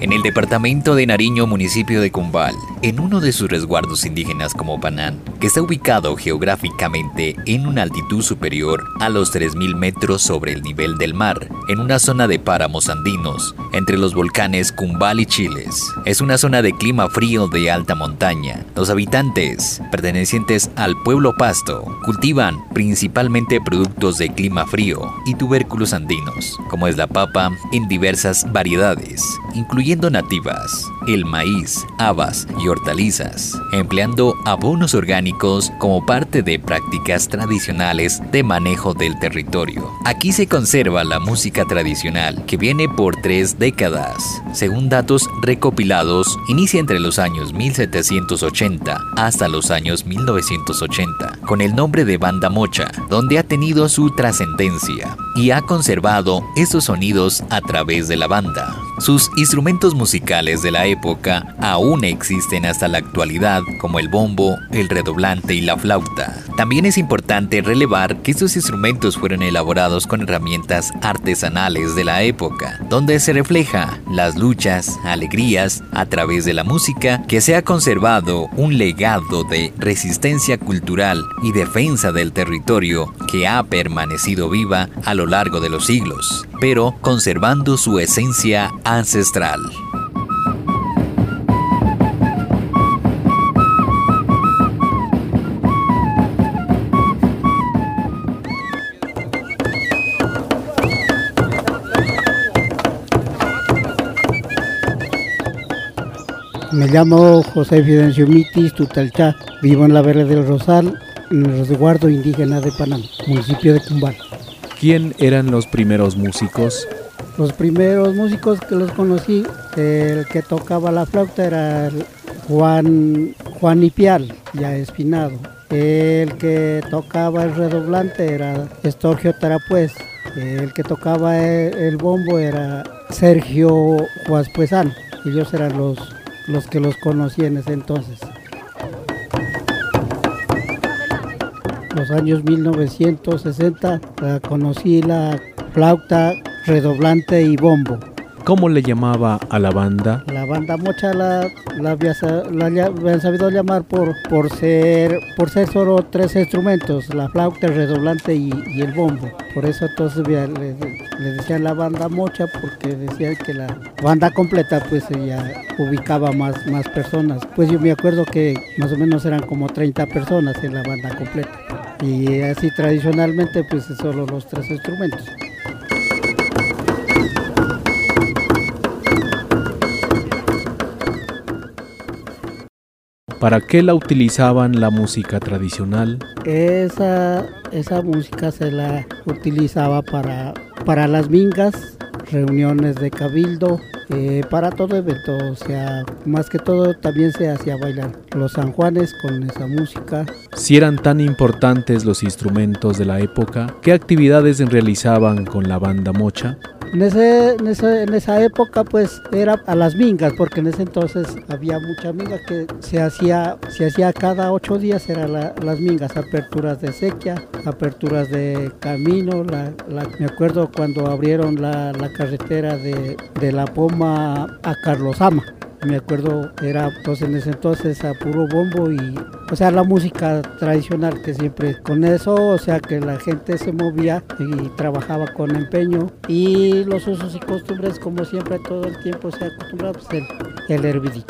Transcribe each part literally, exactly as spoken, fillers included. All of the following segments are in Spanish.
En el departamento de Nariño, municipio de Cumbal, en uno de sus resguardos indígenas como Panán, que está ubicado geográficamente en una altitud superior a los tres mil metros sobre el nivel del mar, en una zona de páramos andinos, entre los volcanes Cumbal y Chiles. Es una zona de clima frío de alta montaña. Los habitantes, pertenecientes al pueblo Pasto, cultivan principalmente productos de clima frío y tubérculos andinos, como es la papa en diversas variedades, incluyendo nativas, el maíz, habas y hortalizas, empleando abonos orgánicos como parte de prácticas tradicionales de manejo del territorio. Aquí se conserva la música tradicional, que viene por tres décadas. Según datos recopilados, inicia entre los años mil setecientos ochenta hasta los años mil novecientos ochenta, con el nombre de Banda Mocha, donde ha tenido su trascendencia y ha conservado esos sonidos a través de la banda. Sus instrumentos musicales de la época aún existen hasta la actualidad, como el bombo, el redoblante y la flauta. También es importante relevar que estos instrumentos fueron elaborados con herramientas artesanales de la época, donde se refleja las luchas, alegrías, a través de la música, que se ha conservado un legado de resistencia cultural y defensa del territorio que ha permanecido viva a lo largo de los siglos, pero conservando su esencia ancestral. Me llamo José Fidencio Mitis Tutalchá, vivo en la Verde del Rosal, en el resguardo indígena de Panamá, municipio de Cumbal. ¿Quién eran los primeros músicos? Los primeros músicos que los conocí, el que tocaba la flauta era Juan, Juan Ipial, ya espinado. El que tocaba el redoblante era Estorgio Tarapuez. El que tocaba el, el bombo era Sergio Huaspuezán. Ellos eran los, los que los conocí en ese entonces. Los años mil novecientos sesenta uh, conocí la flauta, redoblante y bombo. ¿Cómo le llamaba a la banda? La banda Mocha la, la, había, la, la habían sabido llamar por, por, ser, por ser solo tres instrumentos, la flauta, el redoblante y, y el bombo. Por eso entonces le, le decían la banda Mocha, porque decían que la banda completa pues ya ubicaba más, más personas. Pues yo me acuerdo que más o menos eran como treinta personas en la banda completa. Y así tradicionalmente pues solo los tres instrumentos. ¿Para qué la utilizaban la música tradicional? Esa, esa música se la utilizaba para, para las mingas, reuniones de cabildo, eh, para todo evento, o sea, más que todo también se hacía bailar los sanjuanes con esa música. Si eran tan importantes los instrumentos de la época, ¿qué actividades realizaban con la banda Mocha? En, ese, en, ese, en esa época pues era a las mingas, porque en ese entonces había mucha minga que se hacía, se hacía cada ocho días, eran la, las mingas, aperturas de sequía, aperturas de camino. La, la, me acuerdo cuando abrieron la, la carretera de, de La Poma a Carlosama. Me acuerdo, era pues en ese entonces a puro bombo y, o sea, la música tradicional que siempre con eso, o sea, que la gente se movía y trabajaba con empeño, y los usos y costumbres, como siempre, todo el tiempo se acostumbraba, pues el, el hervidito.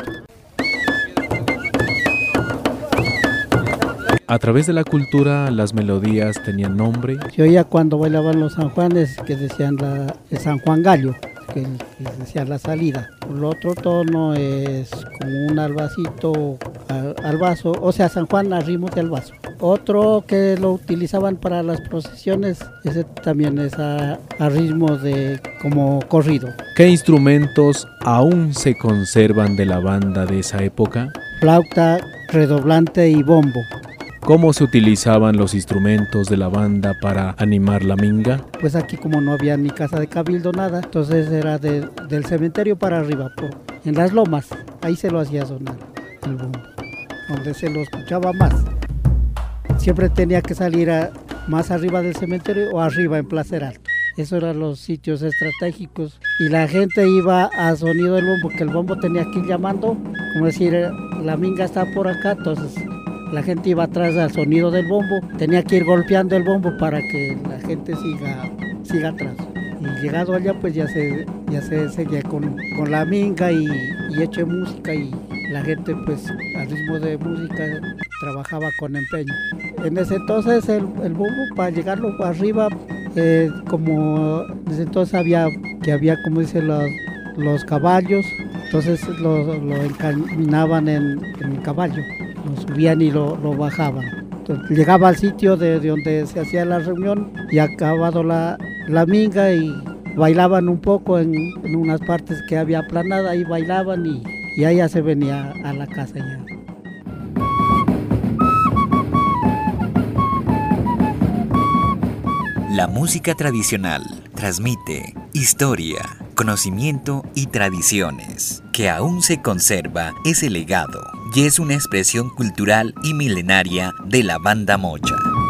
A través de la cultura, las melodías tenían nombre. Se oía cuando bailaban los sanjuanes que decían la, el San Juan Gallo, que decía la salida. El otro tono es como un albacito al, al vaso, o sea, San Juan a ritmo del vaso. Otro que lo utilizaban para las procesiones, ese también es a, a ritmo de como corrido. ¿Qué instrumentos aún se conservan de la banda de esa época? Flauta, redoblante y bombo. ¿Cómo se utilizaban los instrumentos de la banda para animar la minga? Pues aquí como no había ni casa de cabildo, nada, entonces era de, del cementerio para arriba, por, en las lomas, ahí se lo hacía sonar el bombo, donde se lo escuchaba más. Siempre tenía que salir a, más arriba del cementerio o arriba en Placer Alto. Esos eran los sitios estratégicos. Y la gente iba a sonido del bombo, que el bombo tenía que ir llamando, como decir, la minga está por acá, entonces la gente iba atrás al sonido del bombo, tenía que ir golpeando el bombo para que la gente siga, siga atrás. Y llegado allá pues ya se, ya se seguía con, con la minga y, y hecho música, y la gente pues al ritmo de música trabajaba con empeño. En ese entonces el, el bombo, para llegarlo arriba, eh, como desde entonces había que había como dicen los, los caballos, entonces lo, lo encaminaban en, en el caballo, lo subían y lo, lo bajaban. Entonces, llegaba al sitio de, de donde se hacía la reunión y acabado la, la minga, y bailaban un poco en, en unas partes que había aplanada, ahí bailaban y, y ahí ya se venía a la casa ya. La música tradicional transmite historia, conocimiento y tradiciones, que aún se conserva ese legado y es una expresión cultural y milenaria de la banda mocha.